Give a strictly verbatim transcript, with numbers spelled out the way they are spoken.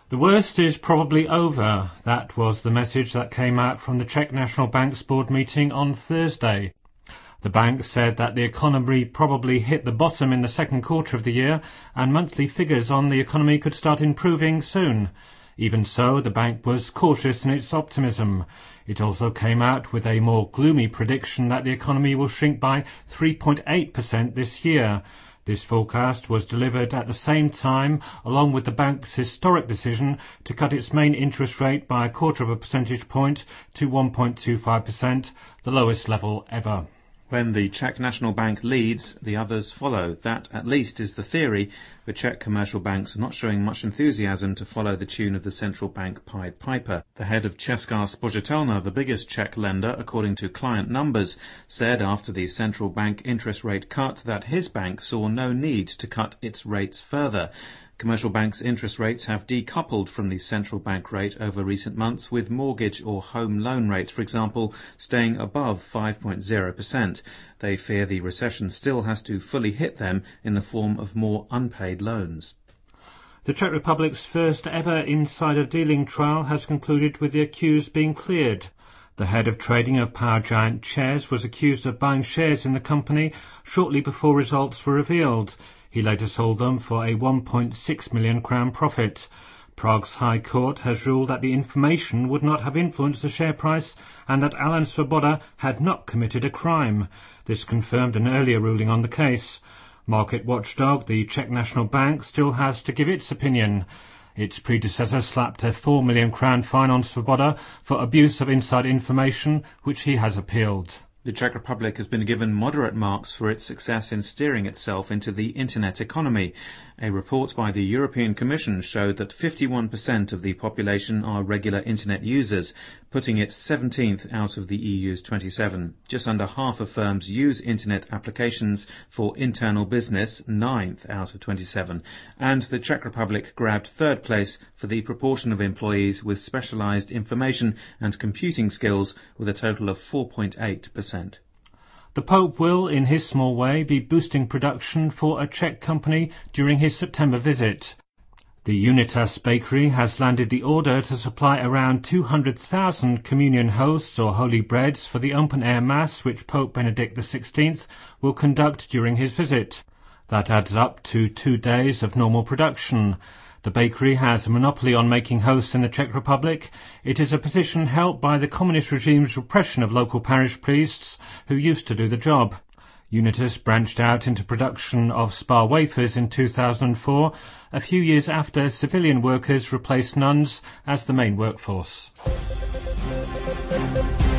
The worst is probably over. That was the message that came out from the Czech National Bank's board meeting on Thursday. The bank said that the economy probably hit the bottom in the second quarter of the year and monthly figures on the economy could start improving soon. Even so, the bank was cautious in its optimism. It also came out with a more gloomy prediction that the economy will shrink by three point eight percent this year. This forecast was delivered at the same time, along with the bank's historic decision to cut its main interest rate by a quarter of a percentage point to one point two five percent, the lowest level ever. When the Czech National Bank leads, the others follow. That, at least, is the theory, but Czech commercial banks are not showing much enthusiasm to follow the tune of the central bank Pied Piper. The head of Česká spořitelna, the biggest Czech lender according to client numbers, said after the central bank interest rate cut that his bank saw no need to cut its rates further. Commercial banks' interest rates have decoupled from the central bank rate over recent months, with mortgage or home loan rates, for example, staying above five point zero percent. They fear the recession still has to fully hit them in the form of more unpaid loans. The Czech Republic's first ever insider dealing trial has concluded with the accused being cleared. The head of trading of power giant ČEZ was accused of buying shares in the company shortly before results were revealed. He later sold them for a one point six million crown profit. Prague's High Court has ruled that the information would not have influenced the share price and that Alan Svoboda had not committed a crime. This confirmed an earlier ruling on the case. Market watchdog, the Czech National Bank, still has to give its opinion. Its predecessor slapped a four million crown fine on Svoboda for abuse of inside information, which he has appealed. The Czech Republic has been given moderate marks for its success in steering itself into the internet economy. A report by the European Commission showed that fifty-one percent of the population are regular internet users, putting it seventeenth out of the E U's twenty-seven. Just under half of firms use internet applications for internal business, ninth out of twenty-seven. And the Czech Republic grabbed third place for the proportion of employees with specialized information and computing skills, with a total of four point eight percent. The Pope will, in his small way, be boosting production for a Czech company during his September visit. The Unitas Bakery has landed the order to supply around two hundred thousand communion hosts or holy breads for the open-air mass which Pope Benedict the sixteenth will conduct during his visit. That adds up to two days of normal production. The bakery has a monopoly on making hosts in the Czech Republic. It is a position held by the communist regime's repression of local parish priests who used to do the job. Unitas branched out into production of spar wafers in two thousand four, a few years after civilian workers replaced nuns as the main workforce.